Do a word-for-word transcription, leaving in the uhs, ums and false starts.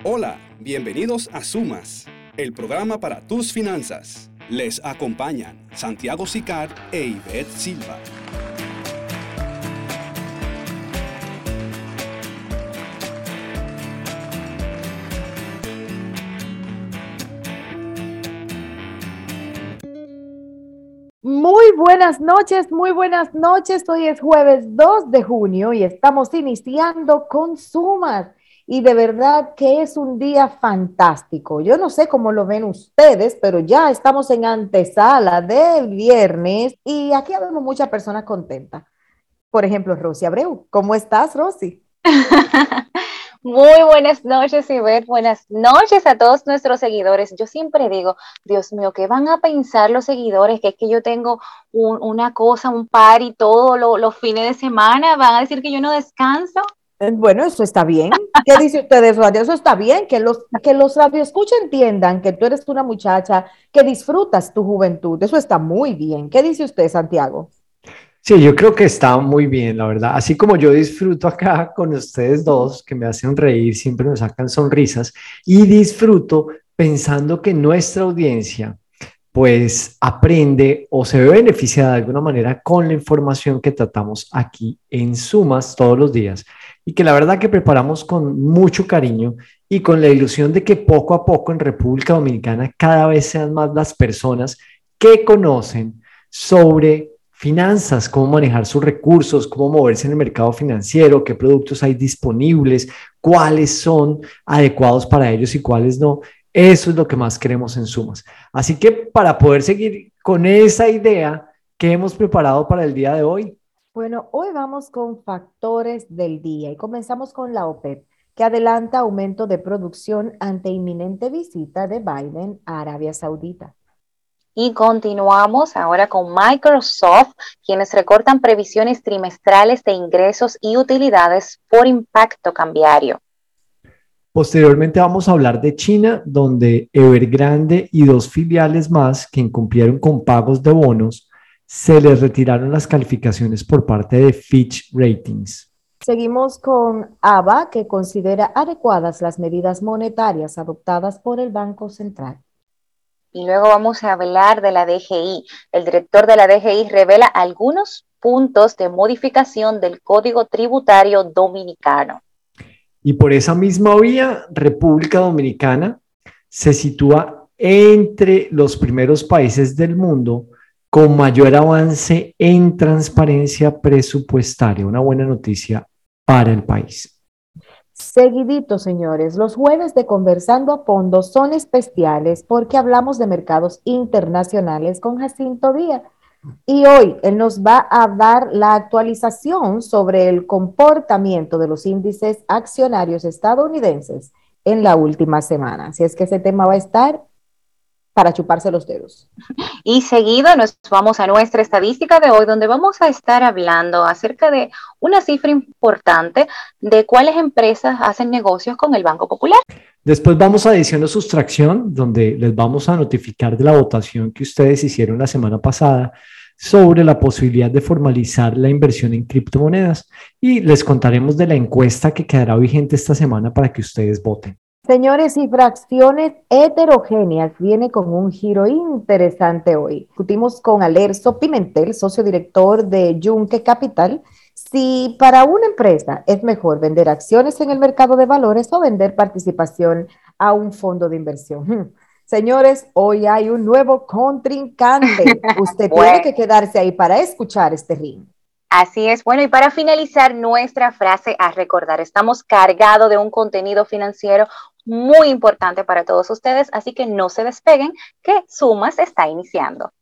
Hola, bienvenidos a Sumas, el programa para tus finanzas. Les acompañan Santiago Sicar e Ivette Silva. Muy buenas noches, muy buenas noches. Hoy es jueves dos de junio y estamos iniciando con Sumas. Y de verdad que es un día fantástico. Yo no sé cómo lo ven ustedes, pero ya estamos en antesala del viernes y aquí vemos muchas personas contentas. Por ejemplo, Rosy Abreu. ¿Cómo estás, Rosy? Muy buenas noches, Ivette. Buenas noches a todos nuestros seguidores. Yo siempre digo, Dios mío, ¿qué van a pensar los seguidores? Que es que yo tengo un, una cosa, un party todos lo, los fines de semana. ¿Van a decir que yo no descanso? Eh, Bueno, eso está bien. ¿Qué dice ustedes, Radio? Eso está bien, que los, que los radioescuchas entiendan que tú eres una muchacha que disfrutas tu juventud. Eso está muy bien. ¿Qué dice usted, Santiago? Sí, yo creo que está muy bien, la verdad. Así como yo disfruto acá con ustedes dos, que me hacen reír, siempre nos sacan sonrisas, y disfruto pensando que nuestra audiencia pues aprende o se ve beneficiada de alguna manera con la información que tratamos aquí en Sumas todos los días y que la verdad que preparamos con mucho cariño y con la ilusión de que poco a poco en República Dominicana cada vez sean más las personas que conocen sobre finanzas, cómo manejar sus recursos, cómo moverse en el mercado financiero, qué productos hay disponibles, cuáles son adecuados para ellos y cuáles no. Eso es lo que más queremos en Sumas. Así que para poder seguir con esa idea que hemos preparado para el día de hoy. Bueno, hoy vamos con factores del día y comenzamos con la OPEP, que adelanta aumento de producción ante inminente visita de Biden a Arabia Saudita. Y continuamos ahora con Microsoft, quienes recortan previsiones trimestrales de ingresos y utilidades por impacto cambiario. Posteriormente vamos a hablar de China, donde Evergrande y dos filiales más que incumplieron con pagos de bonos, se les retiraron las calificaciones por parte de Fitch Ratings. Seguimos con A B A, que considera adecuadas las medidas monetarias adoptadas por el Banco Central. Y luego vamos a hablar de la D G I. El director de la D G I revela algunos puntos de modificación del Código Tributario Dominicano. Y por esa misma vía, República Dominicana se sitúa entre los primeros países del mundo con mayor avance en transparencia presupuestaria. Una buena noticia para el país. Seguidito, señores, los jueves de Conversando a Fondo son especiales porque hablamos de mercados internacionales con Jacinto Díaz. Y hoy él nos va a dar la actualización sobre el comportamiento de los índices accionarios estadounidenses en la última semana. Así es que ese tema va a estar para chuparse los dedos. Y seguido nos vamos a nuestra estadística de hoy, donde vamos a estar hablando acerca de una cifra importante de cuáles empresas hacen negocios con el Banco Popular. Después vamos a edición o sustracción, donde les vamos a notificar de la votación que ustedes hicieron la semana pasada sobre la posibilidad de formalizar la inversión en criptomonedas y les contaremos de la encuesta que quedará vigente esta semana para que ustedes voten. Señores, y fracciones heterogéneas viene con un giro interesante hoy. Discutimos con Alerzo Pimentel, socio director de Yunque Capital, si para una empresa es mejor vender acciones en el mercado de valores o vender participación a un fondo de inversión. Hmm. Señores, hoy hay un nuevo contrincante. Usted Bueno, tiene que quedarse ahí para escuchar este ring. así es. Bueno, y para finalizar nuestra frase a recordar, estamos cargados de un contenido financiero muy importante para todos ustedes, así que no se despeguen, que Sumas está iniciando.